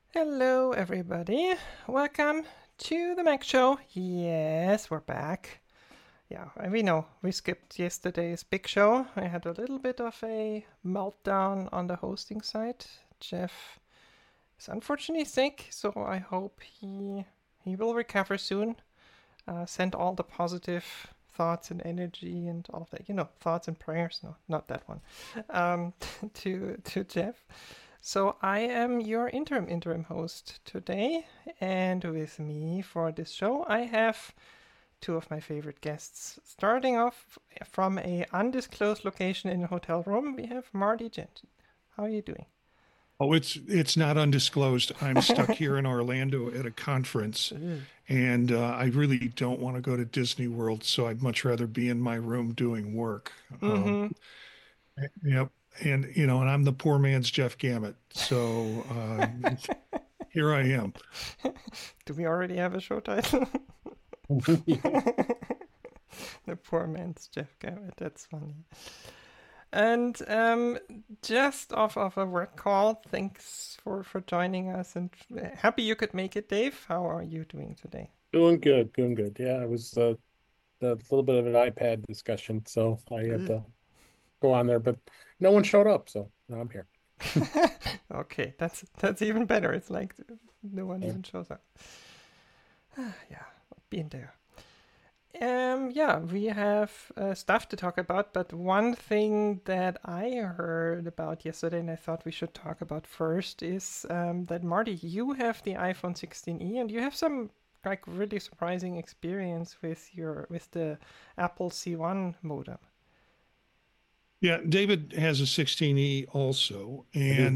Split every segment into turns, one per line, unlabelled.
Hello, everybody. Welcome to the Mac Show. Yes, we're back. Yeah, we know we skipped yesterday's big show. I had a little bit of a meltdown on the hosting side. Jeff is unfortunately sick, so I hope he will recover soon. Send all the positive thoughts and energy and all of that. Thoughts and prayers. No, not that one. Um, to Jeff. So I am your interim host today, and with me for this show I have two of my favorite guests. Starting off from a undisclosed location in a hotel room, we have Marty Jensen. How are you doing?
Oh, it's not undisclosed. I'm stuck here in Orlando at a conference, and I really don't want to go to Disney World, so I'd much rather be in my room doing work.
Mm-hmm.
Yep, and I'm the poor man's Jeff Gamet, so here I am.
Do we already have a show title?
Yeah.
The poor man's Jeff Garrett. That's funny. And just off of a work call, thanks for joining us, and happy you could make it, Dave. How are you doing today?
Doing good, doing good. Yeah, it was a little bit of an iPad discussion, so I had
Ugh.
to go on there, but no one showed up, so now I'm here.
Okay, that's even better. It's like no one
Yeah.
even shows up. Yeah, been there. Yeah, we have stuff to talk about, but one thing that I heard about yesterday and I thought we should talk about first is that Marty, you have the iPhone 16e and you have some like really surprising experience with the Apple C1 modem.
Yeah, David has a 16E also,
I do.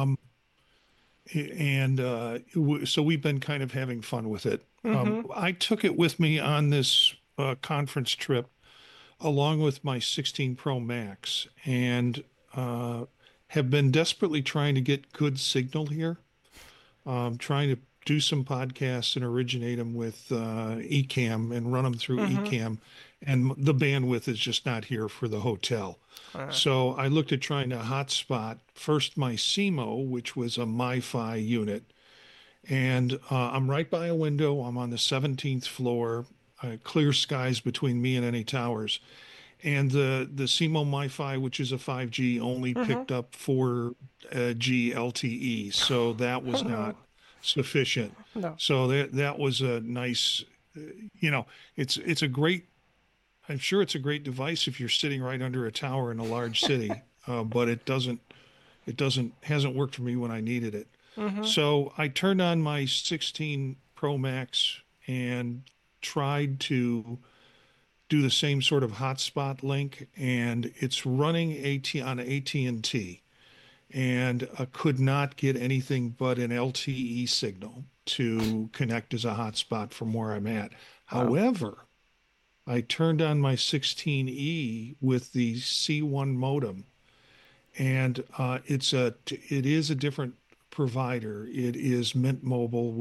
so we've been kind of having fun with it.
Mm-hmm.
I took it with me on this conference trip along with my 16 Pro Max and uh, have been desperately trying to get good signal here. Trying to do some podcasts and originate them with Ecamm and run them through
Mm-hmm.
Ecamm, and the bandwidth is just not here for the hotel.
Uh,
So I looked at trying to hotspot first my SEMO, which was a MiFi unit, and I'm right by a window. I'm on the 17th floor, clear skies between me and any towers. And the SEMO MiFi, which is a 5G, only
mm-hmm.
picked up 4G LTE, so that was
Oh,
not sufficient.
no.
So that was a nice, uh, you know, it's a great. I'm sure it's a great device if you're sitting right under a tower in a large city, but it hasn't worked for me when I needed it.
Mm-hmm.
So I turned on my 16 Pro Max and tried to do the same sort of hotspot link, and it's running AT on AT&T, and could not get anything but an LTE signal to connect as a hotspot from where I'm at.
Wow.
However, I turned on my 16E with the C1 modem, and it is a different provider. It is Mint Mobile,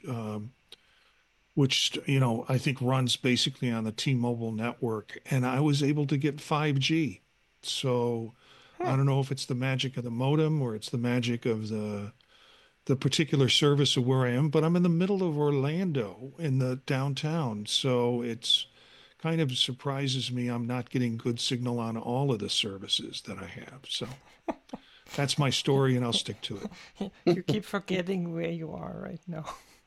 which I think runs basically on the T-Mobile network, and I was able to get 5G. So
Hmm.
I don't know if it's the magic of the modem or it's the magic of the particular service of where I am, but I'm in the middle of Orlando in the downtown, so it's kind of surprises me I'm not getting good signal on all of the services that I have. So that's my story, and I'll stick to it.
You keep forgetting where you are right now.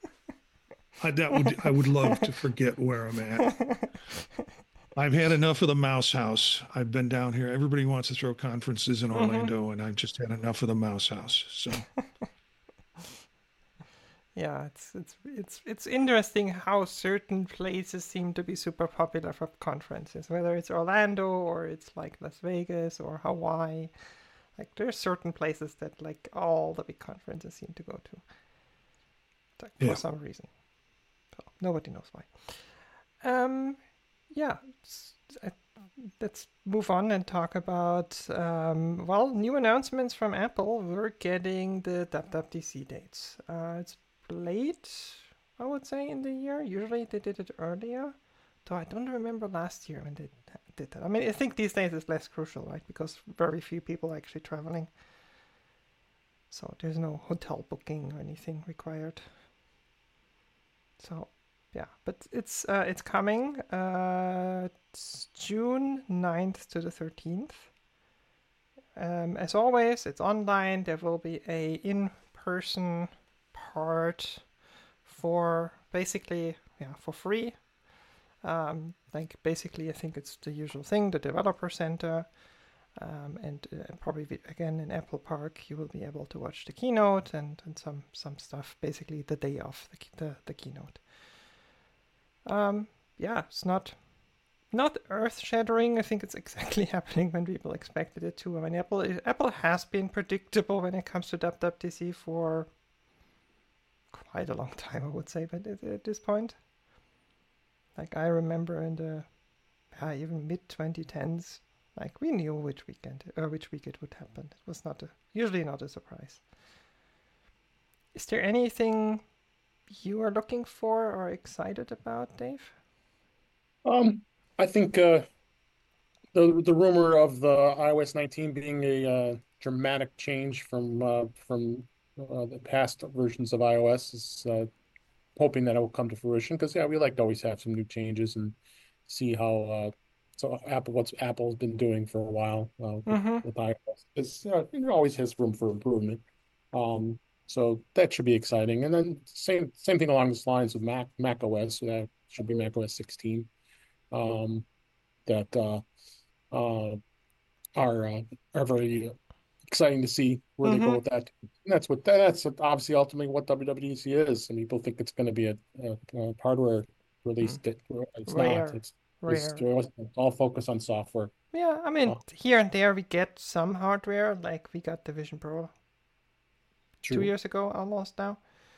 I would love to forget where I'm at. I've had enough of the mouse house. I've been down here. Everybody wants to throw conferences in
Mm-hmm.
Orlando, and I've just had enough of the mouse house. So,
Yeah, it's interesting how certain places seem to be super popular for conferences, whether it's Orlando or it's like Las Vegas or Hawaii. Like there's certain places that like all the big conferences seem to go to, like for
yeah.
some reason. So nobody knows why. Um, yeah, uh, let's move on and talk about new announcements from Apple. We're getting the WWDC dates. It's late, I would say, in the year. Usually they did it earlier. Though I don't remember last year when they did that. I mean, I think these days it's less crucial, right? Because very few people are actually traveling. So there's no hotel booking or anything required. So yeah, but it's coming. It's June 9th to the 13th. As always, it's online. There will be a in-person part for basically for free. Like basically, I think it's the usual thing, the developer center, and probably again in Apple Park, you will be able to watch the keynote and some stuff. Basically, the day of the keynote. Yeah, it's not earth-shattering. I think it's exactly happening when people expected it to. I mean, Apple has been predictable when it comes to WWDC for quite a long time, I would say, but at this point. Like, I remember in the even mid-2010s, like, we knew which week it would happen. It was usually not a surprise. Is there anything you are looking for or excited about, Dave?
I think the rumor of the iOS 19 being a dramatic change from the past versions of iOS is hoping that it will come to fruition, because we like to always have some new changes and see how what Apple's been doing for a while with iOS. It always has room for improvement. So that should be exciting. And then same thing along those lines with Mac OS. That should be Mac OS 16. That are very exciting to see where they go with that. And that's obviously ultimately what WWDC is. And people think it's going to be a hardware release. It's not. It's all focused on software.
Yeah, I mean, here and there we get some hardware, like we got the Vision Pro 2 years ago almost now.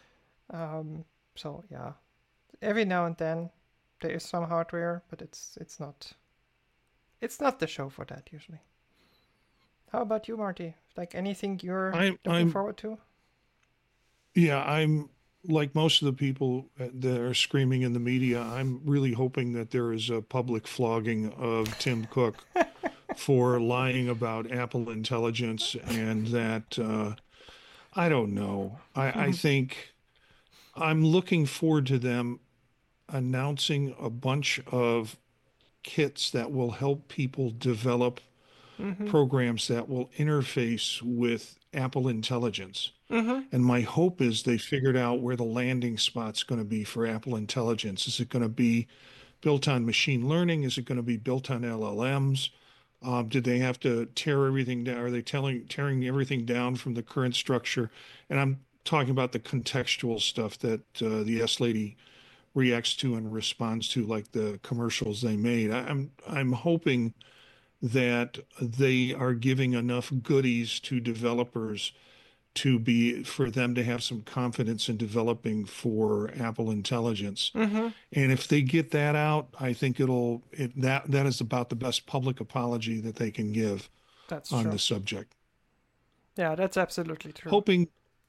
So yeah, every now and then there is some hardware, but it's not the show for that usually. How about you, Marty? Like anything you're looking forward to?
Yeah, I'm like most of the people that are screaming in the media. I'm really hoping that there is a public flogging of Tim Cook for lying about Apple Intelligence, and that I don't know. I think I'm looking forward to them announcing a bunch of kits that will help people develop programs that will interface with Apple Intelligence. And my hope is they figured out where the landing spot's going to be for Apple Intelligence. Is it going to be built on machine learning? Is it going to be built on LLMs? Did they have to tear everything down? Are they tearing everything down from the current structure? And I'm talking about the contextual stuff that the S Lady reacts to and responds to, like the commercials they made. I'm hoping that they are giving enough goodies to developers for them to have some confidence in developing for Apple Intelligence. And if they get that out, I think that is about the best public apology that they can give on the subject.
Yeah, that's absolutely true.
Hoping,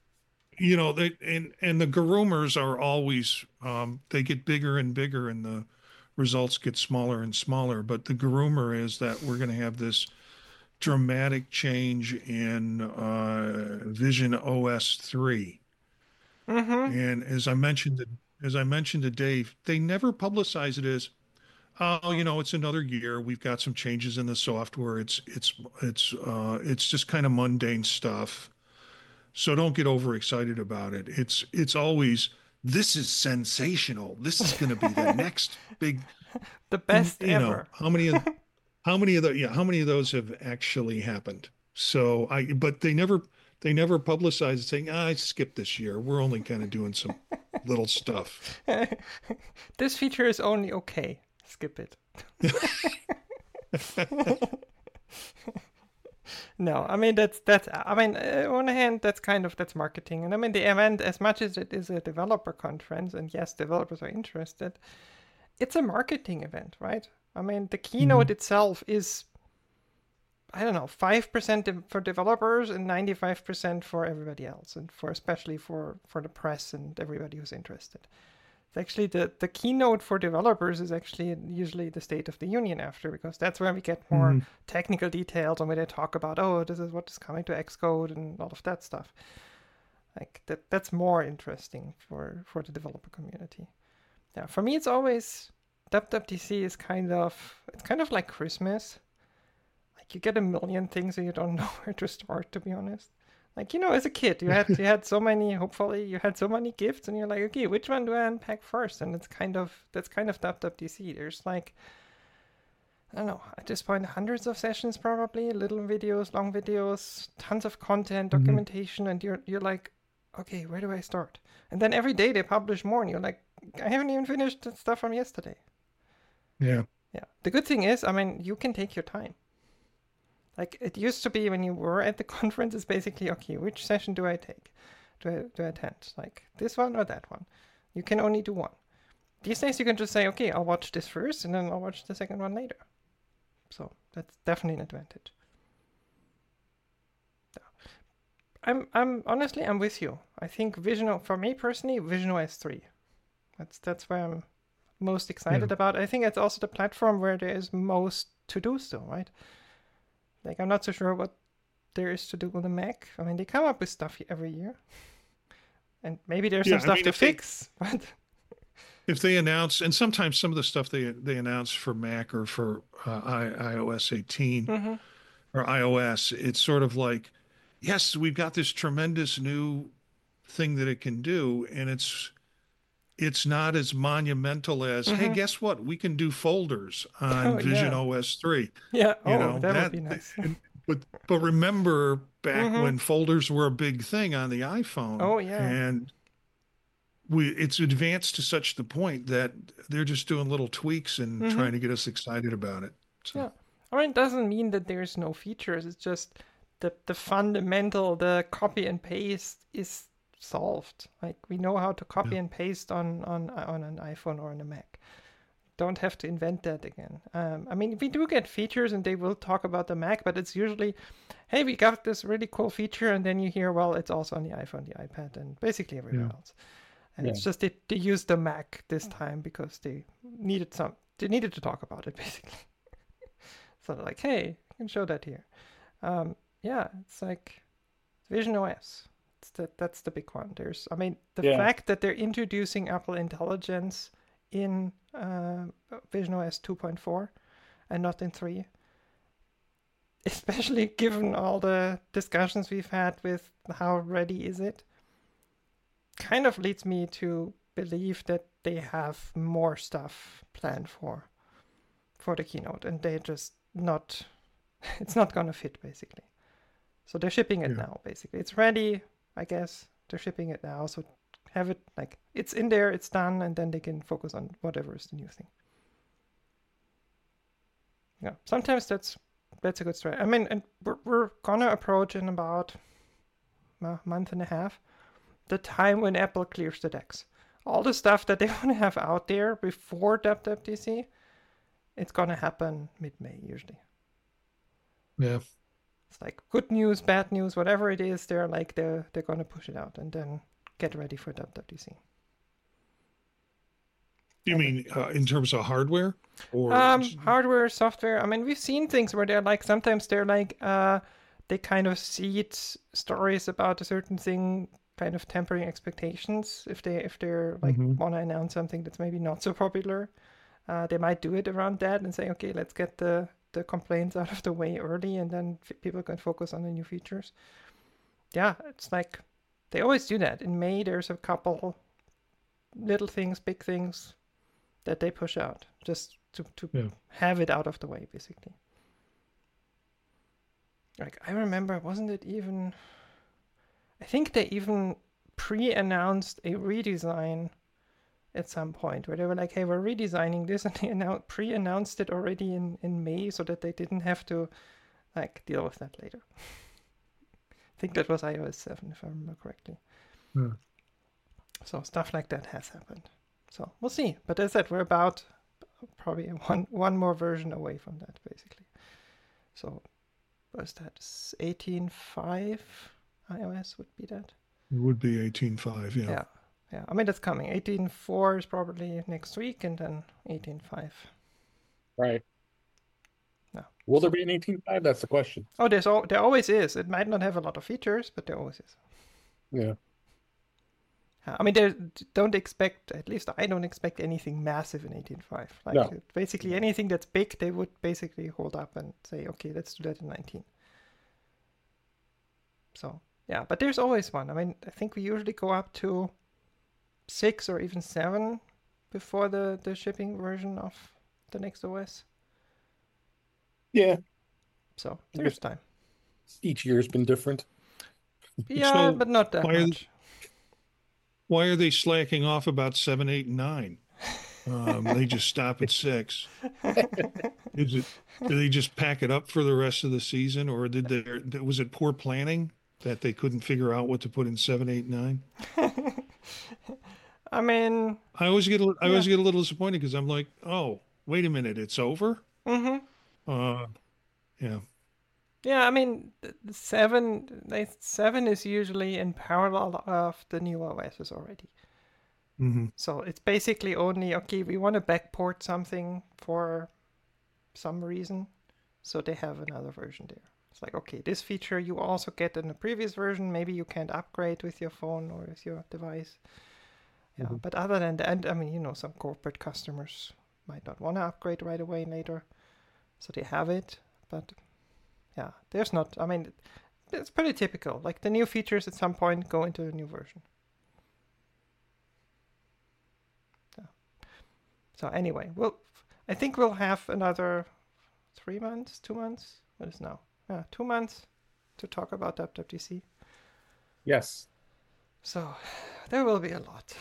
and the rumors are always they get bigger and bigger and the results get smaller and smaller. But the rumor is that we're going to have this dramatic change in Vision OS 3. And as I mentioned to Dave, they never publicize it as, it's another year. We've got some changes in the software. It's just kind of mundane stuff. So don't get overexcited about it. It's always, this is sensational. This is going to be the next big,
the best ever.
How many of those have actually happened? So but they never publicize it saying, I skipped this year. We're only kind of doing some little stuff.
This feature is only okay. Skip it. No, I mean that's I mean on one hand that's marketing, and I mean the event, as much as it is a developer conference, and yes, developers are interested, it's a marketing event, right? I mean the keynote itself is, I don't know, 5% for developers and 95% for everybody else, and especially for the press and everybody who's interested. Actually, the keynote for developers is actually usually the State of the Union after, because that's where we get more technical details and where they talk about, oh, this is what is coming to Xcode and all of that stuff. Like that's more interesting for the developer community. Yeah, for me, it's always WWDC is kind of like Christmas. Like you get a million things and you don't know where to start, to be honest. Like, as a kid, you had so many, hopefully you had so many gifts and you're like, okay, which one do I unpack first? And that's kind of WWDC. There's like, I don't know, at this point, hundreds of sessions probably, little videos, long videos, tons of content, documentation, and you're like, okay, where do I start? And then every day they publish more and you're like, I haven't even finished the stuff from yesterday.
Yeah.
Yeah. The good thing is, you can take your time. Like it used to be when you were at the conference, it's basically, okay, which session do I take? Do I attend? Like this one or that one? You can only do one. These days you can just say, okay, I'll watch this first and then I'll watch the second one later. So that's definitely an advantage. I'm honestly, I'm with you. I think for me personally, VisionOS 3. That's where I'm most excited about. I think it's also the platform where there is most to do still, right? Like, I'm not so sure what there is to do on the Mac. I mean, they come up with stuff every year. And maybe there's some stuff to fix. But
if they announce, and sometimes some of the stuff they announce for Mac or for iOS 18 or iOS, it's sort of like, yes, we've got this tremendous new thing that it can do. And it's not as monumental as, hey, guess what? We can do folders on VisionOS 3.
Yeah, that would be nice.
But remember back when folders were a big thing on the iPhone.
Oh, yeah.
And it's advanced to such the point that they're just doing little tweaks and trying to get us excited about it. So.
Yeah. I mean, it doesn't mean that there's no features. It's just the fundamental, the copy and paste is solved. Like we know how to copy and paste on an iPhone or on a Mac. Don't have to invent that again. I mean, we do get features and they will talk about the Mac, but it's usually, hey, we got this really cool feature, and then you hear, well, it's also on the iPhone, the iPad, and basically everywhere else. And it's just they used the Mac this time because they needed to talk about it basically. So they're like, hey, you can show that here. It's like VisionOS. That's the big one. The fact that they're introducing Apple Intelligence in VisionOS 2.4 and not in 3, especially given all the discussions we've had with how ready is it, kind of leads me to believe that they have more stuff planned for the keynote, and they're just not, it's not gonna fit basically. So they're shipping it now basically. It's ready, I guess. They're shipping it now, so have it like it's in there, it's done, and then they can focus on whatever is the new thing. Yeah, sometimes that's a good strategy. I mean, and we're gonna approach in about a month and a half the time when Apple clears the decks. All the stuff that they want to have out there before WWDC, it's gonna happen mid-May usually.
Yeah.
It's like good news, bad news, whatever it is, they're gonna push it out and then get ready for WWDC.
You mean in terms of hardware? Or
hardware, software. I mean, we've seen things where they're like, sometimes they're like, they kind of seed stories about a certain thing, kind of tempering expectations. If they're like want to announce something that's maybe not so popular, they might do it around that and say, okay, let's get the complaints out of the way early, and then people can focus on the new features. Yeah, it's like they always do that. In May, there's a couple little things, big things that they push out just to have it out of the way, basically. Like, I remember, wasn't it even... I think they even pre-announced a redesign at some point where they were like, hey, we're redesigning this, and they pre-announced it already in May so that they didn't have to like deal with that later. I think that was iOS 7, if I remember correctly. So stuff like that has happened. So we'll see. But as I said, we're about probably one more version away from that, basically. So what's that? 18.5 iOS would be that?
It would be 18.5, yeah.
Yeah, I mean, that's coming. 18.4 is probably next week, and then 18.5.
Right.
No.
Will there be an 18.5? That's the question.
Oh, there always is. It might not have a lot of features, but there always is.
Yeah.
I mean, don't expect, at least I don't expect anything massive in 18.5. Like,
No.
basically anything that's big, they would basically hold up and say, okay, let's do that in 19. So, yeah, but there's always one. I mean, I think we usually go up to 6 or even 7 before the shipping version of the next OS.
Yeah.
So, there's time.
Each year's been different.
Yeah,
So
but not that much.
Why are they slacking off about 7, 8, and 9? They just stop at 6. Do they just pack it up for the rest of the season, or was it poor planning that they couldn't figure out what to put in 7, 8, 9?
I mean,
I always get a little disappointed because I'm like, oh, wait a minute, it's over.
mm-hmm.
Yeah.
Yeah, I mean, the 7 is usually in parallel of the new OSs already.
Mm-hmm.
So it's basically only, okay, we want to backport something for some reason, so they have another version there. It's like, okay, this feature you also get in the previous version. Maybe you can't upgrade with your phone or with your device. Yeah, but other than that, I mean, some corporate customers might not want to upgrade right away later, so they have it, but... Yeah, there's not. I mean, it's pretty typical. Like the new features at some point go into a new version. Yeah. So anyway, I think we'll have another 3 months, 2 months. What is now? 2 months to talk about WWDC.
Yes.
So there will be a lot.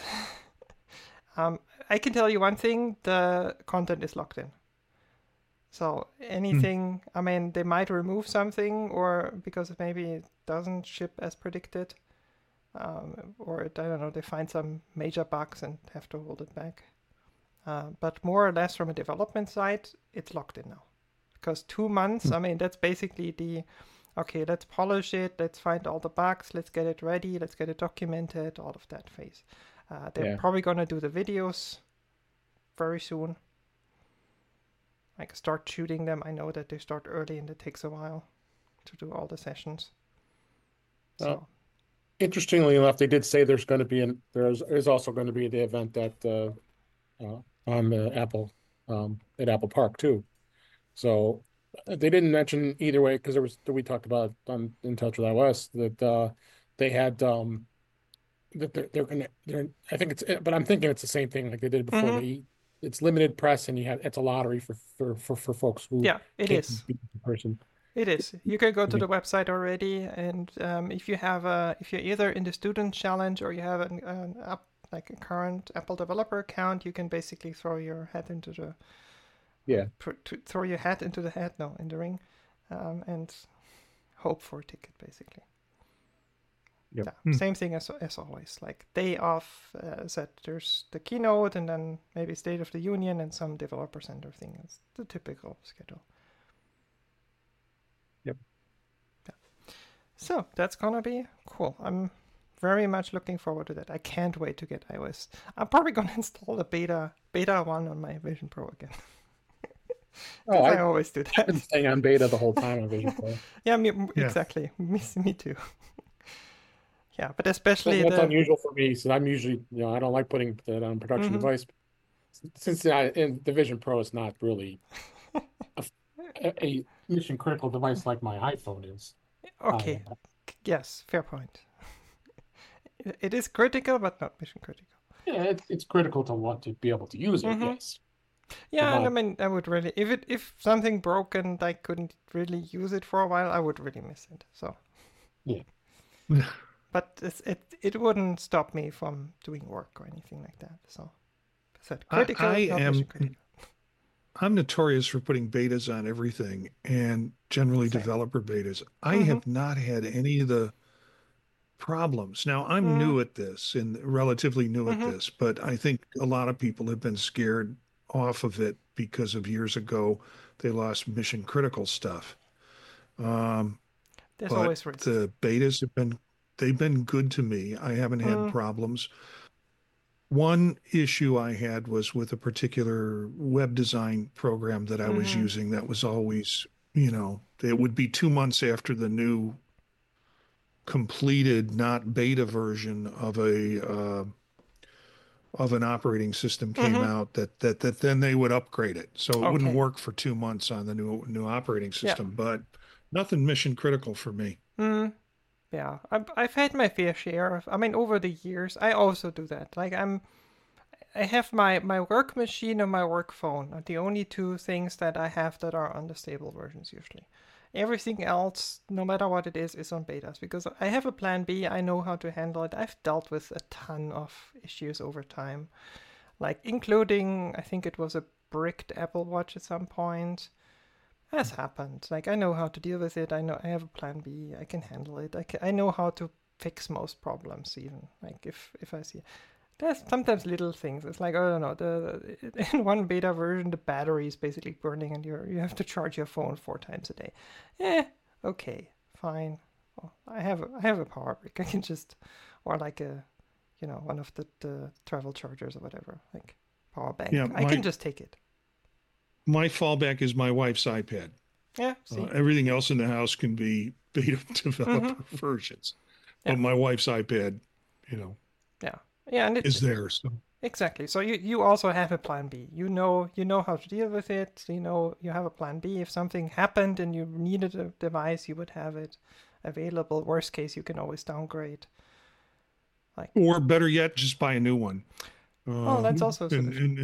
I can tell you one thing: the content is locked in. So anything, I mean, they might remove something, or because maybe it doesn't ship as predicted, or I don't know, they find some major bugs and have to hold it back. But more or less from a development side, it's locked in now. Because 2 months, I mean, that's basically okay, let's polish it, let's find all the bugs, let's get it ready, let's get it documented, all of that phase. They're probably going to do the videos very soon. Like start shooting them. I know that they start early and it takes a while to do all the sessions. So,
interestingly enough, they did say there's also going to be the event at on the Apple at Apple Park too. So they didn't mention either way because we talked about on In Touch with iOS that they had that I think but I'm thinking it's the same thing like they did before. It's limited press and it's a lottery for folks who
it is
be in person.
It is. You can go to the website already, and if you're either in the student challenge or you have a current Apple developer account, you can basically throw your hat into the in the ring, and hope for a ticket basically.
Yep.
Yeah, same thing as always. Like day off, said there's the keynote and then maybe State of the Union and some developer center thing. It's the typical schedule.
Yep.
Yeah. So that's gonna be cool. I'm very much looking forward to that. I can't wait to get iOS. I'm probably gonna install the beta 1 on my Vision Pro again. I always do that.
I've been staying on beta the whole time on Vision Pro.
Yeah, exactly. Me too. Yeah, but especially
that's unusual for me. So I'm usually, I don't like putting that on production device. Since the Vision Pro is not really a mission critical device like my iPhone is.
Okay. Yes, fair point. It is critical, but not mission critical.
Yeah, it's critical to want to be able to use it. Yes.
Yeah, and I mean, I would really, if something broke and I couldn't really use it for a while, I would really miss it. So.
Yeah.
But it wouldn't stop me from doing work or anything like that. So, I said critical, mission critical.
I'm notorious for putting betas on everything, and generally developer betas. I have not had any of the problems. Now, I'm new at this and relatively new at this, but I think a lot of people have been scared off of it because of years ago they lost mission critical stuff.
There's always risk.
The betas they've been good to me. I haven't had problems. One issue I had was with a particular web design program that I was
Mm-hmm.
using that was always, it would be 2 months after the new completed, not beta version of an operating system came
Mm-hmm.
out that then they would upgrade it. So it wouldn't
Okay.
work for 2 months on the new operating
Yeah.
system, but nothing mission critical for me.
Mm. Yeah. I've had my fair share of. I mean, over the years, I also do that. Like I have my work machine and my work phone are the only two things that I have that are on the stable versions usually. Everything else, no matter what it is on betas because I have a plan B. I know how to handle it. I've dealt with a ton of issues over time, like including I think it was a bricked Apple Watch at some point. Has happened. Like I know how to deal with it. I know I have a plan B. I can handle it. I know how to fix most problems even. Like if I see there's sometimes little things. It's like, I don't know, in one beta version the battery is basically burning and you have to charge your phone 4 times a day. Okay, fine. Well, I have a power brick. I can just or like a one of the travel chargers or whatever, like power bank.
Yeah,
I can
my
just take it.
my fallback is my wife's iPad.
Yeah, see.
Everything else in the house can be beta
Mm-hmm.
developer versions,
Yeah,
but my wife's iPad,
yeah. Yeah, and
is there. So
exactly. So you also have a plan B. You know how to deal with it. You know you have a plan B. If something happened and you needed a device, you would have it available. Worst case, you can always downgrade. Like,
or better yet, just buy a new one,
oh, that's also a
and,
solution.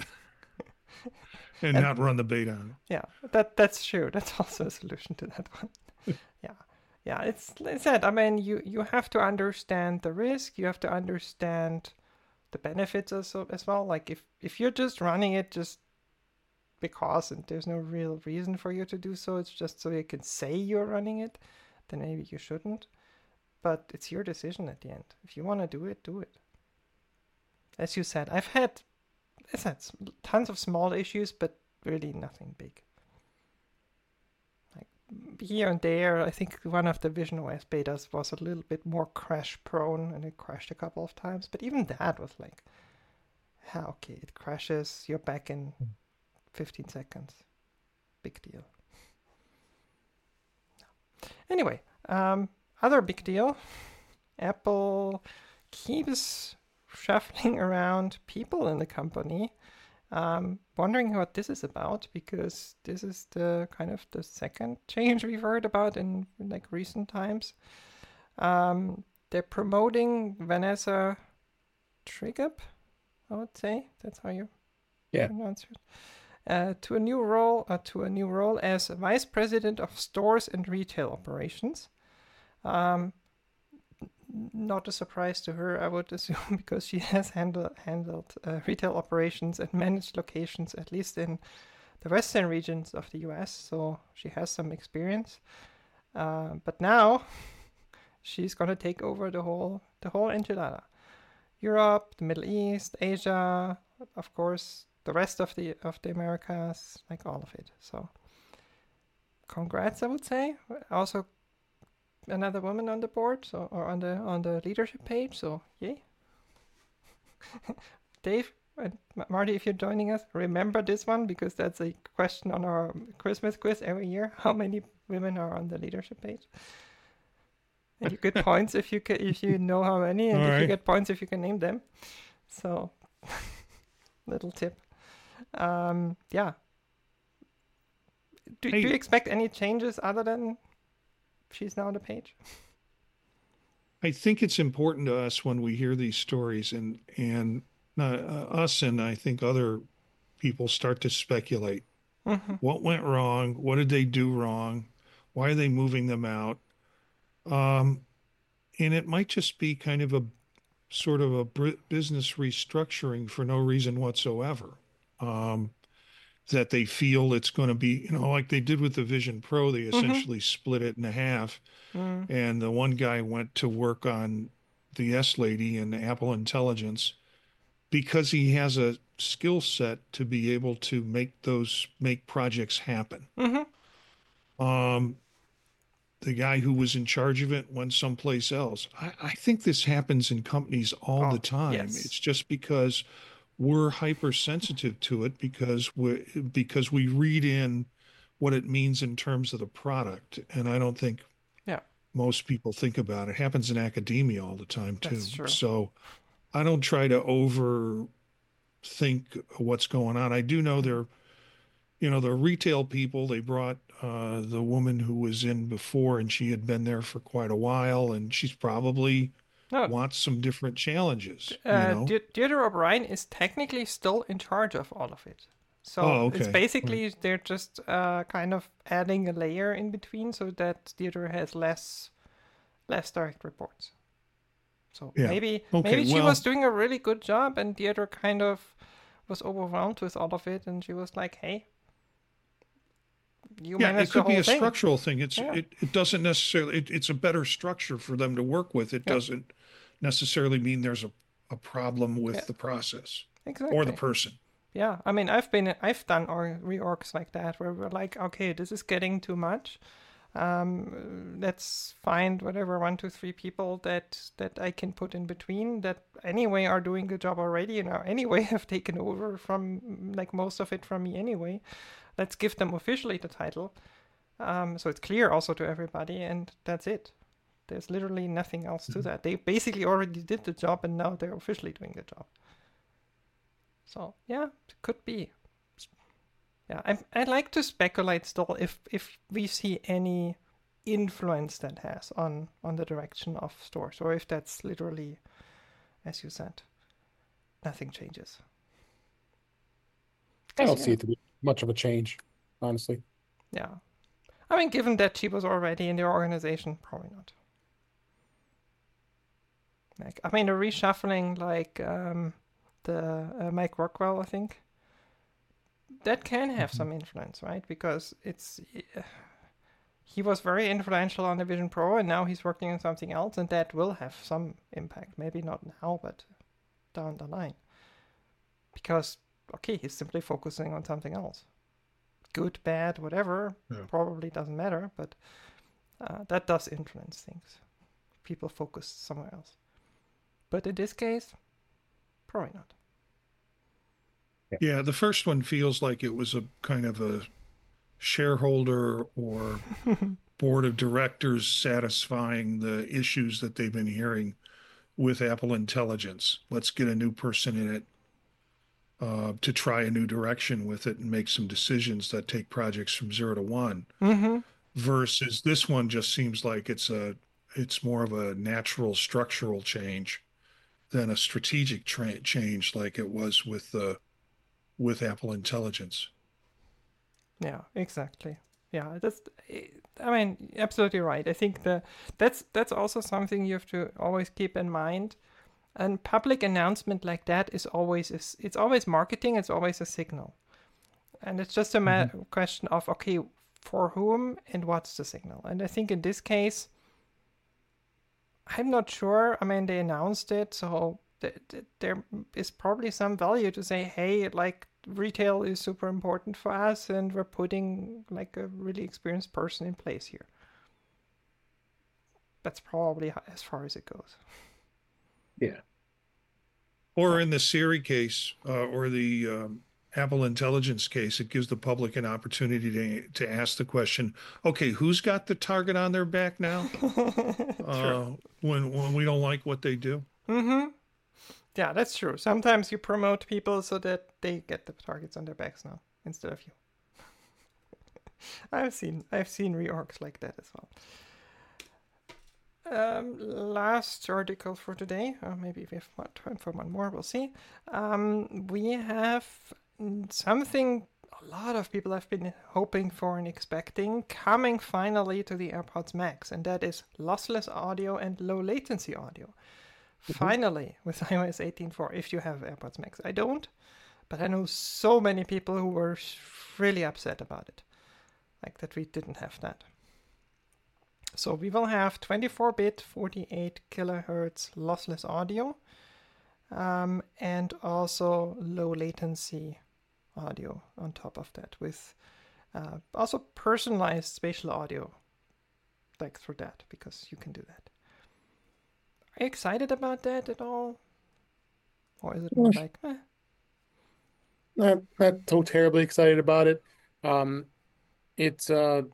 and
And
not run the beta on
yeah, that's true. That's also a solution to that one.
it.
Yeah, yeah. It's that. I mean, you have to understand the risk. You have to understand the benefits as well. Like if you're just running it just because and there's no real reason for you to do so, it's just so you can say you're running it, then maybe you shouldn't. But it's your decision at the end. If you want to do it, do it. As you said, I've had tons of small issues, but really nothing big. Like here and there, I think one of the Vision OS betas was a little bit more crash prone and it crashed a couple of times. But even that was like, okay, it crashes, you're back in 15 seconds. Big deal. Anyway, other big deal. Apple keeps shuffling around people in the company. Wondering what this is about because this is the kind of the second change we've heard about in like recent times. They're promoting Vanessa Trigup, I would say that's how you
Yeah.
pronounce it. To a new role as Vice President of Stores and Retail Operations. Not a surprise to her, I would assume, because she has handled retail operations and managed locations, at least in the western regions of the US, so she has some experience. But now she's gonna take over the whole enchilada. Europe, the Middle East, Asia, of course, the rest of the Americas, like all of it. So, congrats, I would say. Also, another woman on the board, so or on the leadership page. So, yay. Dave and Marty, if you're joining us, remember this one because that's a question on our Christmas quiz every year. How many women are on the leadership page? And you get points if you know how many, and
All
if you
right.
get points if you can name them. So, little tip. Yeah. Do you
Hey,
expect any changes other than she's now on the page?
I think it's important to us when we hear these stories and us and I think other people start to speculate.
Mm-hmm.
What went wrong? What did they do wrong? Why are they moving them out? Um, and it might just be kind of a sort of a business restructuring for no reason whatsoever. Um, that they feel it's going to be, like they did with the Vision Pro, they
Mm-hmm.
essentially split it in half.
Mm.
And the one guy went to work on the S Lady and Apple Intelligence because he has a skill set to be able to make projects happen.
Mm-hmm.
Um, the guy who was in charge of it went someplace else. I think this happens in companies all the
Oh,
time.
yes.
It's just because we're hypersensitive to it because we read in what it means in terms of the product. And I don't think
Yeah,
most people think about it. It happens in academia all the time too.
that's true.
So I don't try to overthink what's going on. I do know the retail people, they brought the woman who was in before, and she had been there for quite a while, and she's probably
No,
wants some different challenges.
Deirdre O'Brien is technically still in charge of all of it. So
Oh,
it's
okay. Right.
basically they're just kind of adding a layer in between so that Deirdre has less direct reports. So
Yeah. Okay.
maybe she was
Well,
doing a really good job and Deirdre kind of was overwhelmed with all of it and she was like, "Hey, you
yeah, it
managed the
could be
whole
a
thing."
structural thing. It's
Yeah.
it, it doesn't necessarily it's a better structure for them to work with. It
Yeah.
doesn't necessarily mean there's a problem
Yeah.
with the process or the
Exactly.
person.
Yeah, I mean, I've done reorgs like that where we're like, okay, this is getting too much. Let's find whatever 1, 2, 3 people that I can put in between that anyway are doing the job already and are anyway have taken over from like most of it from me anyway. Let's give them officially the title, so it's clear also to everybody, and that's it. There's literally nothing else to that. They basically already did the job, and now they're officially doing the job. So yeah, it could be. Yeah, I like to speculate still if we see any influence that has on the direction of stores, or if that's literally, as you said, nothing changes.
I
'Cause,
don't see
yeah,
it to be much of a change, honestly.
yeah. I mean, given that she was already in the organization, probably not. Like, I mean, the reshuffling, like the Mike Rockwell, I think that can have
Mhm.
some influence, right? Because he was very influential on the Vision Pro, and now he's working on something else, and that will have some impact. Maybe not now, but down the line. Because, okay, he's simply focusing on something else. Good, bad, whatever,
Yeah.
probably doesn't matter, but that does influence things. People focus somewhere else. But in this case, probably not.
Yeah, the first one feels like it was a kind of a shareholder or board of directors satisfying the issues that they've been hearing with Apple Intelligence. Let's get a new person in it to try a new direction with it and make some decisions that take projects from 0 to 1.
Mm-hmm.
Versus this one just seems like it's more of a natural structural change than a strategic change like it was with Apple Intelligence.
Yeah, exactly. Yeah, I mean, absolutely right. I think that's also something you have to always keep in mind. A public announcement like that is always it's always marketing. It's always a signal, and it's just a
Mhm.
question of okay, for whom and what's the signal. And I think in this case, I'm not sure. I mean, they announced it, so there is probably some value to say, hey, like retail is super important for us, and we're putting like a really experienced person in place here. That's probably as far as it goes.
Yeah.
Or in the Siri case, or the Apple Intelligence case, it gives the public an opportunity to ask the question, okay, who's got the target on their back now?
True.
When we don't like what they do.
Mm-hmm. Yeah, that's true. Sometimes you promote people so that they get the targets on their backs now instead of you. I've seen reorgs like that as well. Last article for today. Maybe we have time for one more. We'll see. We have something a lot of people have been hoping for and expecting coming finally to the AirPods Max, and that is lossless audio and low latency audio. Finally, with iOS 18.4, if you have AirPods Max. I don't, but I know so many people who were really upset about it, like that we didn't have that. So we will have 24-bit, 48 kilohertz lossless audio, and also low latency audio on top of that, with also personalized spatial audio specs for that because you can do that. Are you excited about that at all? Or is it more like,
Not so terribly excited about it. It's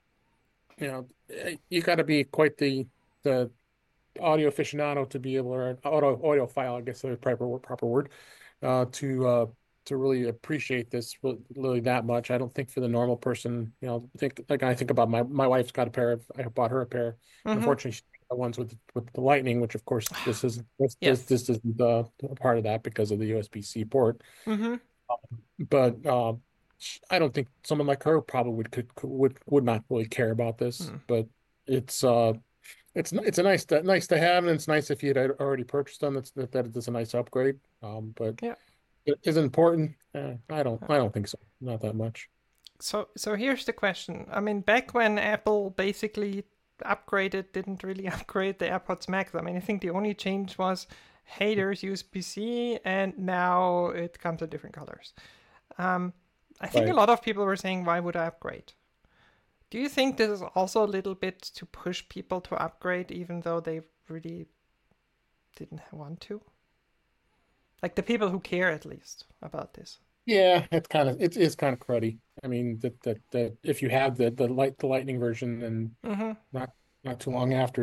you got to be quite the audio aficionado to be able, or audiophile, I guess the proper word, to really appreciate this really that much. I don't think for the normal person, I think about my wife's got a pair of, I bought her a pair. Unfortunately, she got the ones with the Lightning, which of course this
Yes.
isn't a part of that because of the USB-C port.
Mm-hmm.
But I don't think someone like her probably would not really care about this. But it's it's a nice to have, and it's nice if you had already purchased them. That it's a nice upgrade. But
Yeah.
it is important. I don't think so. Not that much.
So here's the question. I mean, back when Apple basically didn't really upgrade the AirPods Max. I mean, I think the only change was, hey, there's USB-C, and now it comes in different colors. I think a
Right.
lot of people were saying, why would I upgrade? Do you think this is also a little bit to push people to upgrade, even though they really didn't want to? Like the people who care, at least, about this.
Yeah, it is kind of cruddy. I mean that if you have the Lightning version, and
Mm-hmm.
not too long after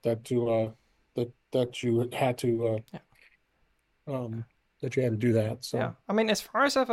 that you had to
Yeah.
that you had to do that. So
Yeah, I mean, as far as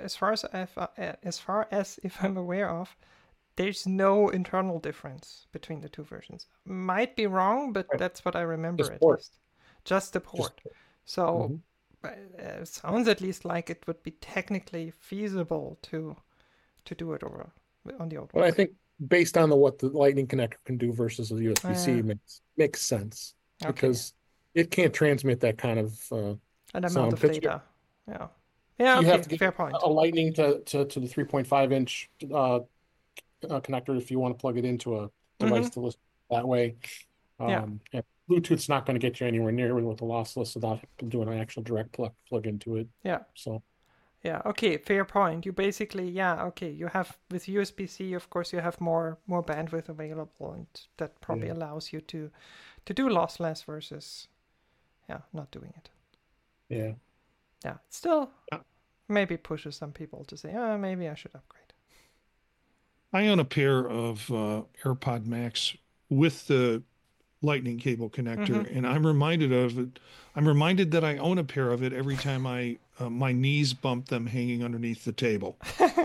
if I'm aware of, there's no internal difference between the two versions. Might be wrong, but
Right.
that's what I remember
Just
at
port.
least. Just the port. So
Mhm.
it sounds at least like it would be technically feasible to do it over on the old
But
one.
I think based on what the Lightning connector can do versus the USB-C makes sense
Okay.
because it can't transmit that kind of
An amount
sound.
of
Because
data. Yeah. Yeah.
you
Okay.
have to get
Fair point.
a Lightning to the 3.5-inch connector if you want to plug it into a device to listen that way.
Yeah.
And Bluetooth's not going to get you anywhere near with the lossless without doing an actual direct plug into it.
Yeah.
So
Yeah, okay, fair point. You basically, you have with USB-C, of course, you have more bandwidth available, and that probably
Yeah.
allows you to do lossless versus, not doing it.
yeah.
Yeah, it still maybe pushes some people to say, maybe I should upgrade.
I own a pair of AirPod Max with the Lightning cable connector, and I'm reminded of it. I'm reminded that I own a pair of it every time my knees bump them hanging underneath the table.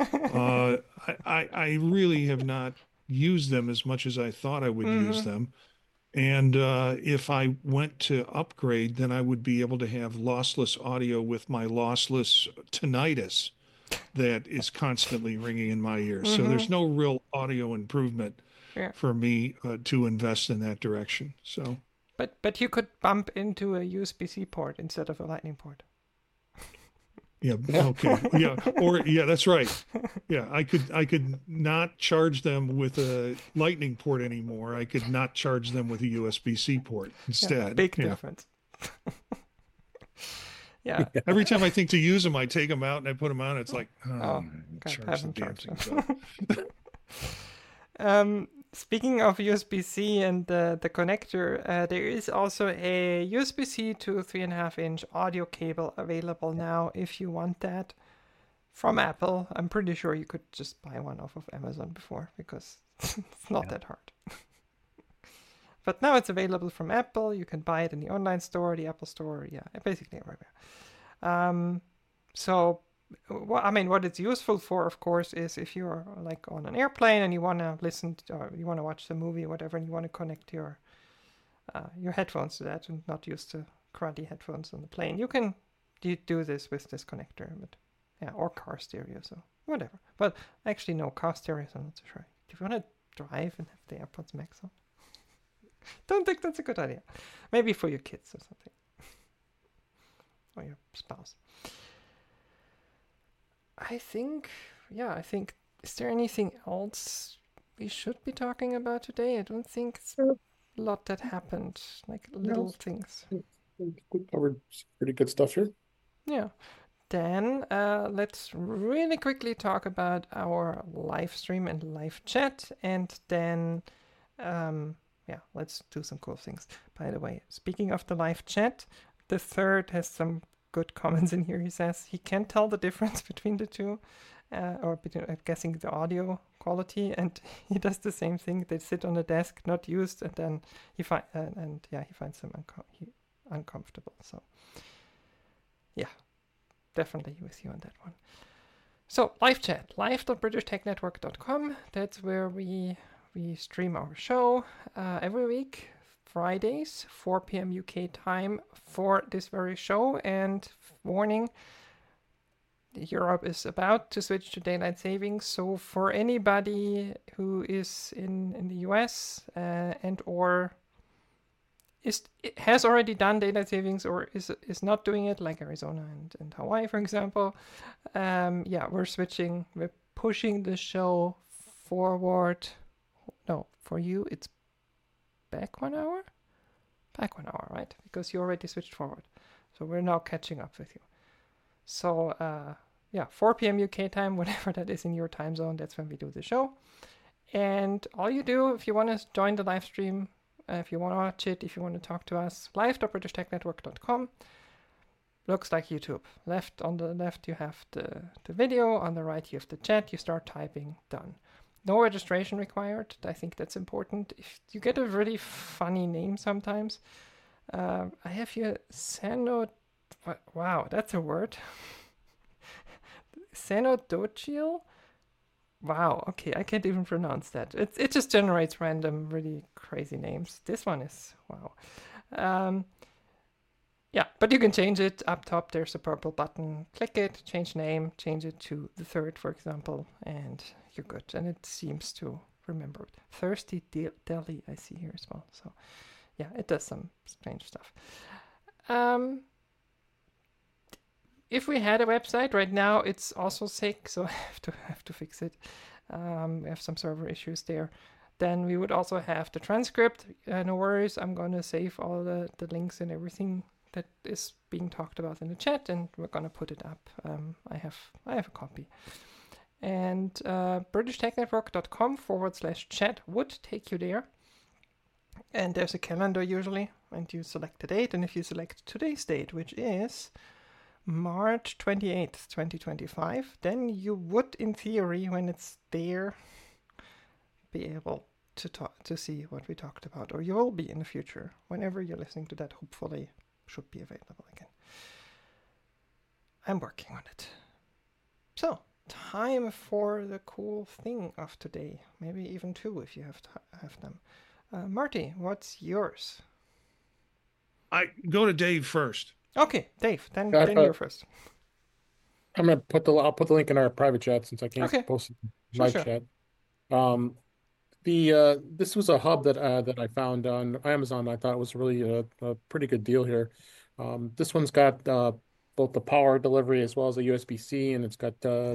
I really have not used them as much as I thought I would use them. And if I went to upgrade, then I would be able to have lossless audio with my lossless tinnitus that is constantly ringing in my ears. So there's no real audio improvement
Yeah.
for me to invest in that direction. So,
But you could bump into a USB-C port instead of a Lightning port.
yeah, okay, yeah, that's right. Yeah, I could not charge them with a Lightning port anymore. I could not charge them with a USB-C port instead.
Big difference. Yeah.
Every time I think to use them, I take them out and I put them on. It's like,
God,
charge
haven't
the damn
charged
things
them.
up.
Speaking of USB-C and the connector, there is also a USB-C to 3.5-inch audio cable available now if you want that from Apple. I'm pretty sure you could just buy one off of Amazon before because it's not that hard. But now it's available from Apple. You can buy it in the online store, the Apple Store, basically everywhere. So what it's useful for, of course, is if you're like on an airplane and you want to listen to, or you want to watch the movie or whatever, and you want to connect your headphones to that and not use the cruddy headphones on the plane, you can do this with this connector. But or car stereo, so whatever. But actually, no, car stereo, I'm not so sure. If you want to drive and have the AirPods Max on, don't think that's a good idea. Maybe for your kids or something, or your spouse. I think, is there anything else we should be talking about today? I don't think it's a lot that happened, like little things.
We covered some pretty good stuff here.
Yeah. Then let's really quickly talk about our live stream and live chat, and then yeah, let's do some cool things. By the way, speaking of the live chat, the third has some good comments in here. He says he can't tell the difference between the two, or between, I'm guessing, the audio quality, and he does the same thing. They sit on a desk, not used, and then he finds them uncomfortable. So yeah, definitely with you on that one. So live chat, live.britishtechnetwork.com. That's where we stream our show every week, Fridays, 4 p.m. UK time for this very show. And warning, Europe is about to switch to daylight savings. So for anybody who is in the US and or has already done daylight savings or is not doing it, like Arizona and Hawaii, for example, we're switching. We're pushing the show forward. No, for you, it's back 1 hour? Back 1 hour, right? Because you already switched forward. So we're now catching up with you. So, 4 p.m. UK time, whatever that is in your time zone, that's when we do the show. And all you do, if you want to join the live stream, if you want to watch it, if you want to talk to us, live.britishtechnetwork.com. Looks like YouTube. On the left, you have the video. On the right, you have the chat. You start typing. Done. No registration required. I think that's important. If you get a really funny name sometimes, I have here Seno. Wow, that's a word. Senodochiel. Wow. Okay, I can't even pronounce that. It just generates random, really crazy names. This one is wow. But you can change it up top. There's a purple button. Click it, change name, change it to the third, for example, and you're good. And it seems to remember it. Thirsty Deli, I see here as well. So yeah, it does some strange stuff. If we had a website right now, it's also sick, so I have to fix it. We have some server issues there. Then we would also have the transcript. No worries, I'm going to save all the links and everything that is being talked about in the chat, and we're going to put it up. I have a copy. And BritishTechNetwork.com/chat would take you there. And there's a calendar usually, and you select the date. And if you select today's date, which is March 28th, 2025, then you would, in theory, when it's there, be able to see what we talked about, or you will be in the future. Whenever you're listening to that, hopefully should be available again. I'm working on it. So, time for the cool thing of today. Maybe even two if you have them. Marty, what's yours?
I go to Dave first.
Okay, Dave, then you're first.
I'll put the link in our private chat since I can't post it in live chat. This was a hub that I found on Amazon. I thought it was really a pretty good deal here. This one's got both the power delivery as well as a USB-C, and it's got two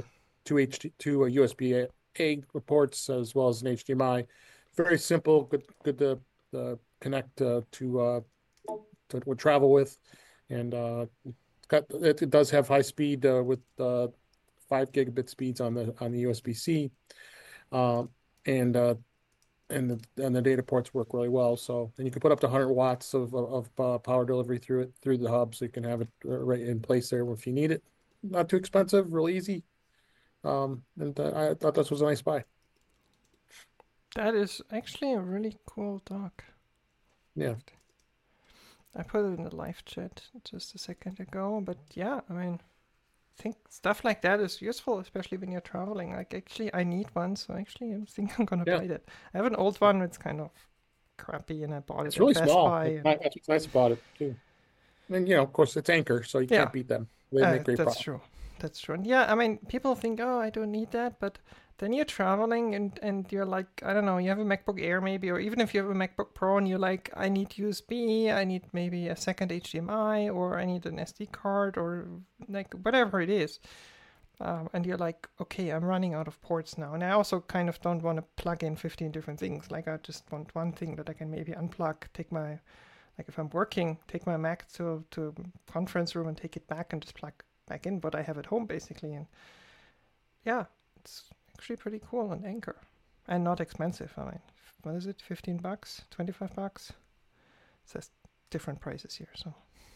USB-A ports as well as an HDMI. Very simple, good to connect to travel with. And it does have high speed with 5 gigabit speeds on the USB-C, and the data ports work really well. So, and you can put up to 100 watts of power delivery through the hub, so you can have it right in place there if you need it. Not too expensive, real easy. And I thought this was a nice buy.
That is actually a really cool dock.
Yeah.
I put it in the live chat just a second ago, but yeah, I mean, I think stuff like that is useful, especially when you're traveling. Like, actually, I need one, so actually, I think I'm gonna buy that. I have an old one that's kind of crappy, and I bought it.
It's really
Best
small.
Buy,
That's what's nice about it too. And of course, it's Anker, so you can't beat them. They make great products.
That's true. And yeah, I mean, people think, oh, I don't need that, but then you're traveling and you're like, I don't know, you have a MacBook Air maybe, or even if you have a MacBook Pro and you're like, I need USB, I need maybe a second HDMI, or I need an SD card, or like whatever it is. And you're like, okay, I'm running out of ports now. And I also kind of don't want to plug in 15 different things. Like, I just want one thing that I can maybe unplug, like if I'm working, take my Mac to a conference room and take it back and just plug back in what I have at home, basically. And yeah, it's actually pretty cool on Anker, and not expensive. I mean, what is it, $15, $25? It says different prices here, so.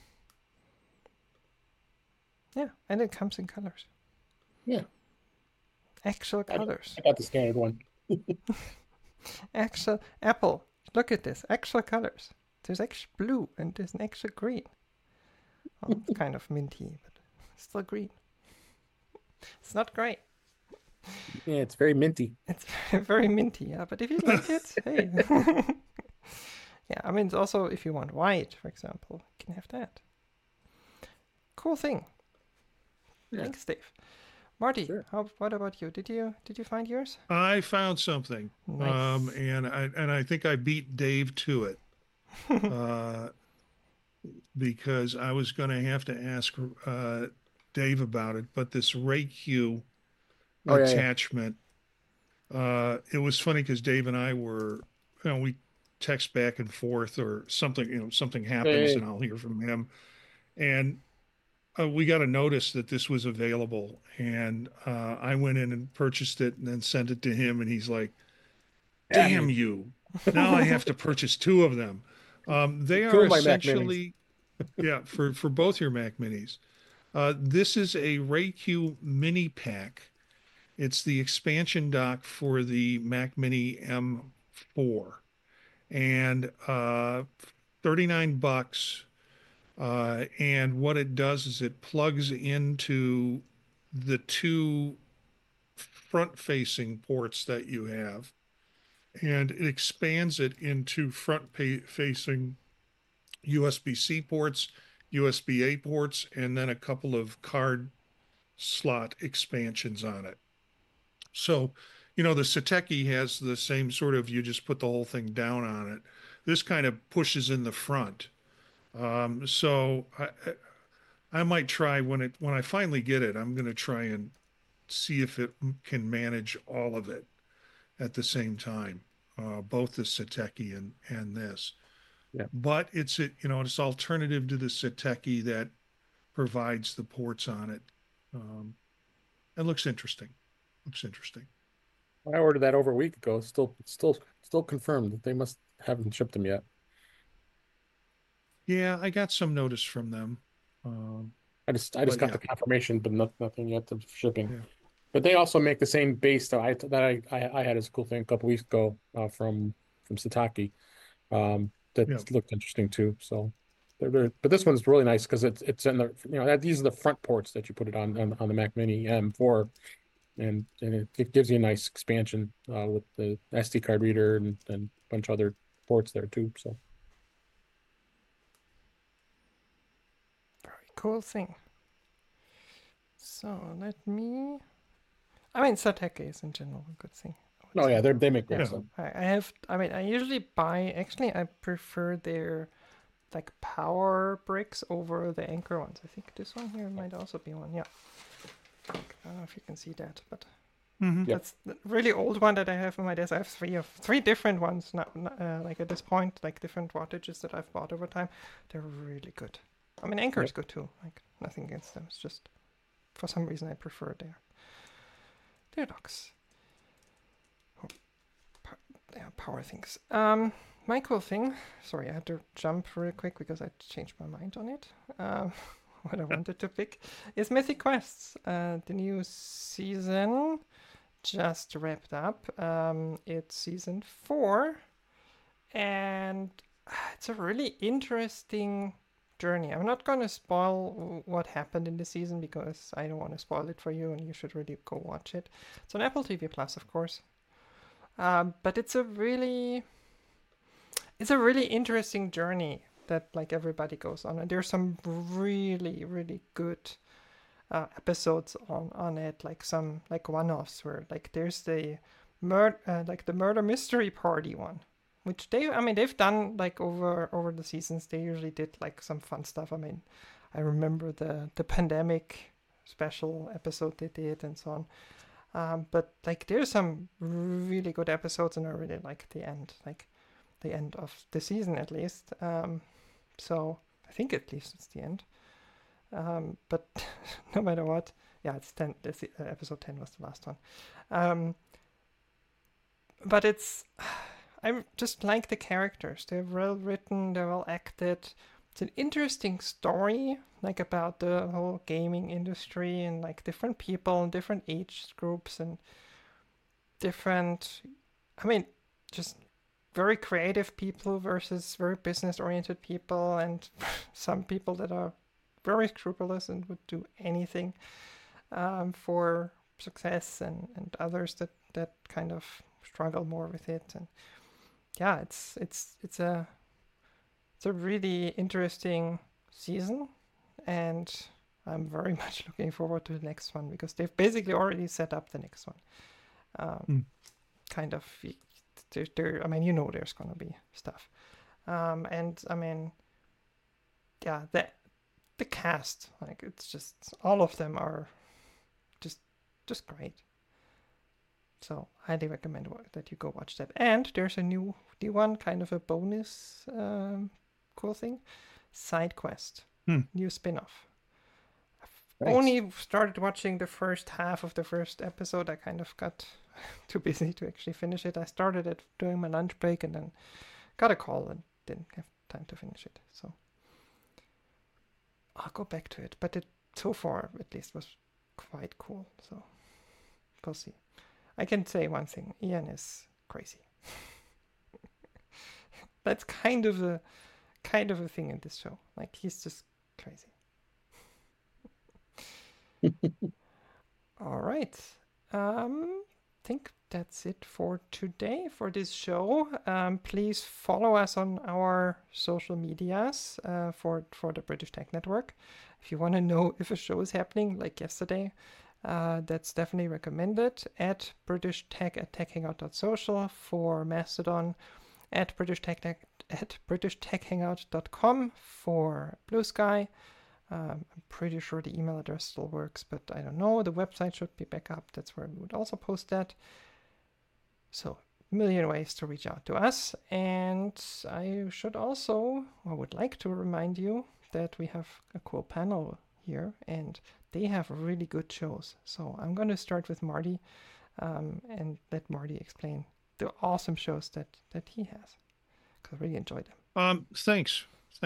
Yeah, and it comes in colors.
Yeah.
Actual colors.
I got the standard one.
Actual Apple. Look at this. Actual colors. There's extra blue and there's an extra green. Well, it's kind of minty, but still green. It's not gray.
Yeah, it's very minty.
It's very minty, yeah. But if you like it, hey. Yeah, I mean, it's also if you want white, for example, you can have that. Cool thing.
Yeah.
Thanks, Dave. Marty,
Sure.
what about you? Did you find yours?
I found something,
Nice.
and I think I beat Dave to it, because I was going to have to ask Dave about it. But this RayQ
Oh, yeah.
attachment, it was funny because Dave and I were, we text back and forth or something, something happens
Yeah.
and I'll hear from him, and we got a notice that this was available, and I went in and purchased it and then sent it to him, and he's like, "Damn you! Now I have to purchase two of them." They
Two
are
of my Mac
essentially, yeah, for both your Mac Minis. This is a RayQ Mini Pack. It's the expansion dock for the Mac Mini M4, and $39. And what it does is it plugs into the two front-facing ports that you have, and it expands it into front-facing USB-C ports, USB-A ports, and then a couple of card slot expansions on it. So, the Satechi has the same sort of, you just put the whole thing down on it. This kind of pushes in the front. So I might try when I finally get it. I'm going to try and see if it can manage all of it at the same time, both the Satechi and this.
Yeah.
But it's alternative to the Satechi that provides the ports on it. It looks interesting.
I ordered that over a week ago. Still confirmed that they haven't shipped them yet.
Yeah, I got some notice from them.
I just got
yeah.
the confirmation, but nothing yet of shipping.
Yeah.
But they also make the same base that I had as a cool thing a couple weeks ago from Sataki. That
Yeah.
looked interesting too. So, but this one's really nice because it's in the these are the front ports that you put it on the Mac Mini M4, and it gives you a nice expansion with the SD card reader and a bunch of other ports there too. So.
Cool thing. So Satechi is in general a good thing.
Oh yeah, they make great stuff.
I usually I prefer their like power bricks over the Anker ones. I think this one here might also be one. Yeah. I don't know if you can see that, but that's the really old one that I have on my desk. I have three different ones now, like at this point, like different wattages that I've bought over time. They're really good. I mean, Anker is good too. Like nothing against them. It's just for some reason I prefer their docks. Power things. My cool thing. Sorry, I had to jump real quick because I changed my mind on it. What I wanted to pick is Mythic Quests. The new season just wrapped up. It's season 4, and it's a really interesting journey. I'm not going to spoil what happened in the season because I don't want to spoil it for you, and you should really go watch it. It's on Apple TV Plus, of course. But it's a really interesting journey that like everybody goes on, and there's some really, really good episodes on it, like some like one-offs where like there's the murder mystery party one, which they've done like over the seasons. They usually did like some fun stuff. I mean, I remember the pandemic special episode they did and so on. But like there's some really good episodes, and I really like the end of the season at least. So I think at least it's the end. But no matter what, yeah, it's 10. Episode 10 was the last one. But I just like the characters. They're well written, they're well acted. It's an interesting story, like about the whole gaming industry and like different people and different age groups and different, I mean, just very creative people versus very business oriented people, and some people that are very scrupulous and would do anything for success, and others that kind of struggle more with it. And yeah, it's a really interesting season, and I'm very much looking forward to the next one because they've basically already set up the next one. Kind of, I mean, you know, there's gonna be stuff, and I mean, yeah, the cast, like, it's just all of them are just great. So highly recommend that you go watch that. And there's a new one, kind of a bonus cool thing, Side Quest, new spin-off. I've only started watching the first half of the first episode. I kind of got too busy to actually finish it. I started it during my lunch break and then got a call and didn't have time to finish it. So I'll go back to it. But it so far at least was quite cool. So we'll see. I can say one thing: Ian is crazy. That's kind of a thing in this show. Like, he's just crazy. All right. Think that's it for today for this show. Please follow us on our social medias for the British Tech Network. If you want to know if a show is happening, like yesterday, that's definitely recommended. At British Tech at techhangout.social for Mastodon, at BritishTechHangout.com for Blue Sky. I'm pretty sure the email address still works, but I don't know. The website should be back up. That's where we would also post that. So, a million ways to reach out to us. And I would like to remind you that we have a cool panel here, and they have really good shows. So I'm going to start with Marty and let Marty explain the awesome shows that he has, because I really enjoyed them.
Thanks.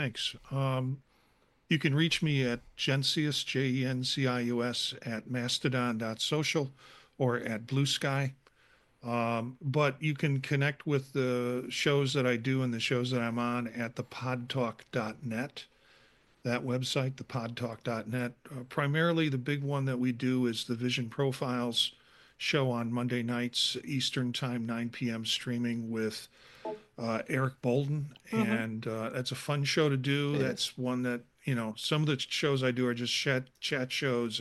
You can reach me at Jencius, Jencius, at mastodon.social or at Blue Sky. But you can connect with the shows that I do and the shows that I'm on at thepodtalk.net. That website, thepodtalk.net. Primarily, the big one that we do is the Vision Profiles show on Monday nights, Eastern Time, 9 p.m. streaming with Eric Bolden. Mm-hmm. And that's a fun show to do. That's one that, some of the shows I do are just chat shows,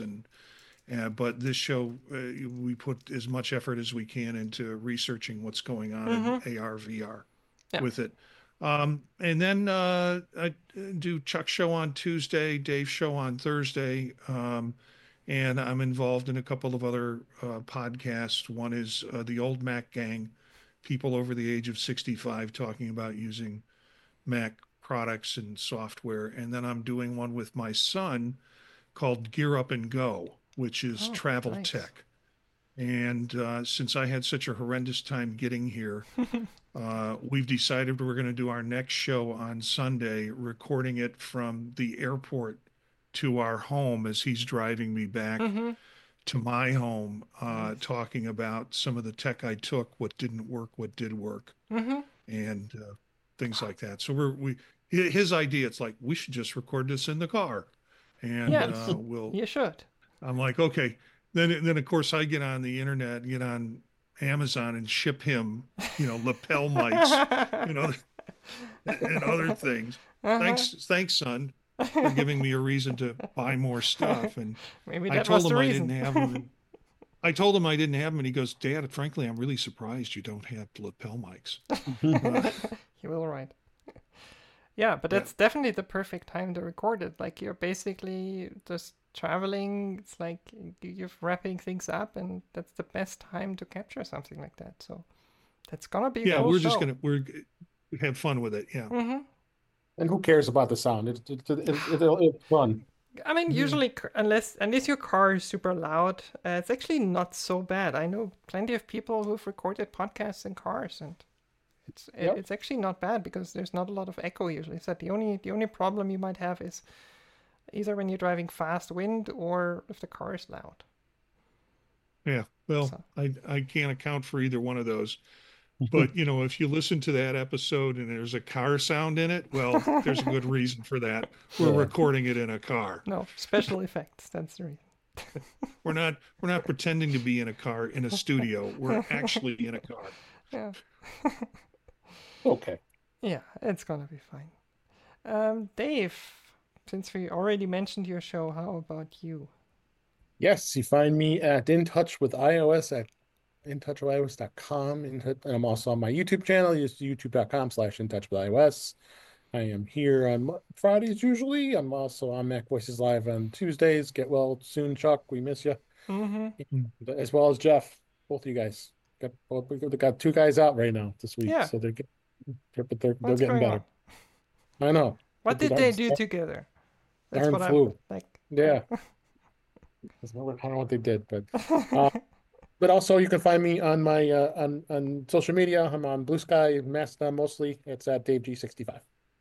but this show, we put as much effort as we can into researching what's going on in AR, VR with it. And then I do Chuck's show on Tuesday, Dave's show on Thursday, and I'm involved in a couple of other podcasts. One is the Old Mac Gang, people over the age of 65 talking about using Mac products and software. And then I'm doing one with my son called Gear Up and Go, which is travel tech. And since I had such a horrendous time getting here, we've decided we're going to do our next show on Sunday, recording it from the airport to our home as he's driving me back to my home, talking about some of the tech I took, what didn't work, what did work, and things like that. So his idea, it's like, we should just record this in the car. And
you should.
I'm like, okay. Then of course I get on the internet, get on Amazon and ship him, lapel mics, and other things. Thanks, son, for giving me a reason to buy more stuff. And
maybe that was the reason.
I didn't have them. I told him I didn't have them, and he goes, "Dad, frankly, I'm really surprised you don't have lapel mics."
You will, right? Yeah, but that's definitely the perfect time to record it. Like, you're basically just traveling. It's like you're wrapping things up, and that's the best time to capture something like that. So that's gonna be
we're have fun with it. Yeah.
And who cares about the sound? It's fun.
I mean, usually, unless your car is super loud, it's actually not so bad. I know plenty of people who've recorded podcasts in cars, and it's actually not bad because there's not a lot of echo usually. So the only problem you might have is either when you're driving fast wind or if the car is loud.
Yeah, well,
So.
I can't account for either one of those. But, if you listen to that episode and there's a car sound in it, well, there's a good reason for that. We're recording it in a car.
No, special effects. That's the reason.
We're not pretending to be in a car in a studio. We're actually in a car.
Yeah.
Okay.
Yeah, it's gonna be fine. Dave, since we already mentioned your show, how about you?
Yes, you find me at In Touch with iOS at intouchwithios.com. And I'm also on my YouTube channel, is youtube.com/intouchwithios. I am here on Fridays usually. I'm also on Mac Voices Live on Tuesdays. Get well soon, Chuck. We miss you.
Mm-hmm.
As well as Jeff. Both of you guys. We got 2 guys out right now this week.
Yeah.
So they're getting
What's
better.
going on?
I know.
What did they do together? That's
Darn
what
flu.
I'm like.
Yeah. I don't know what they did, but also you can find me on my on social media. I'm on Blue Sky, Mastodon mostly. It's at DaveG65.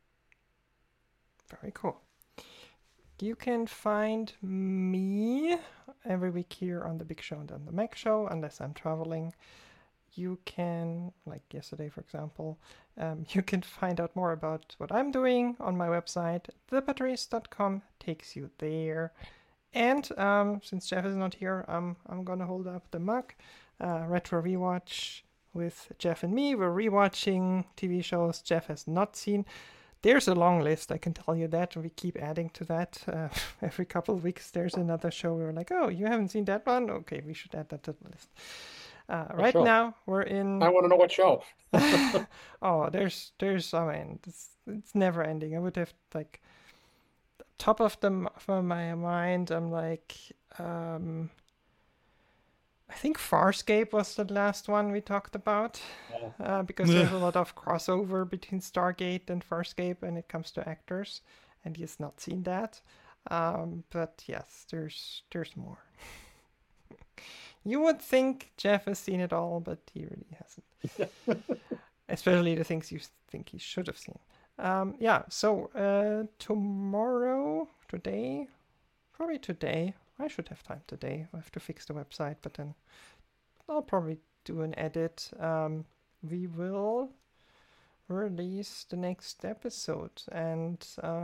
Very cool. You can find me every week here on the Big Show and on the Mac Show, unless I'm traveling. You can, like yesterday, for example, you can find out more about what I'm doing on my website. Thebatteries.com takes you there. And since Jeff is not here, I'm going to hold up the mug. Retro Rewatch with Jeff and me. We're rewatching TV shows Jeff has not seen. There's a long list, I can tell you that. And we keep adding to that. Every couple of weeks, there's another show. We're like, oh, you haven't seen that one? Okay, we should add that to the list. Right now, we're in...
I want to know what show.
Oh, there's I mean, it's never ending. I would have, like... Top of them from my mind, I'm like, I think Farscape was the last one we talked about, because there's a lot of crossover between Stargate and Farscape when it comes to actors, and he's not seen that. But yes, there's more. You would think Jeff has seen it all, but he really hasn't. Especially the things you think he should have seen. So probably today, I should have time today. I have to fix the website, but then I'll probably do an edit. We will release the next episode, and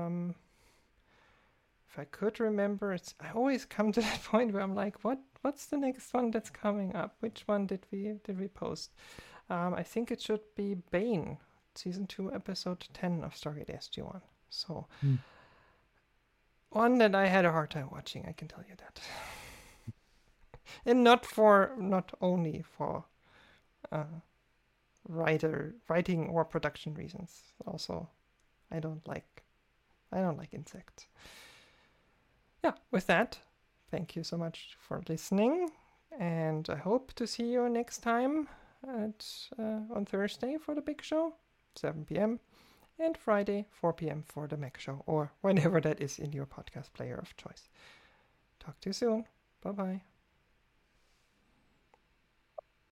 if I could remember, I always come to that point where I'm like, what's the next one that's coming up? Which one did we post? I think it should be Bane. Season 2, episode 10 of Stargate SG-1. So, one that I had a hard time watching, I can tell you that. And not only for writing or production reasons. Also, I don't like insects. Yeah, with that, thank you so much for listening, and I hope to see you next time on Thursday for the Big Show. 7 p.m. and Friday 4 p.m. for the Mac Show, or whenever that is in your podcast player of choice. Talk to you soon. Bye-bye.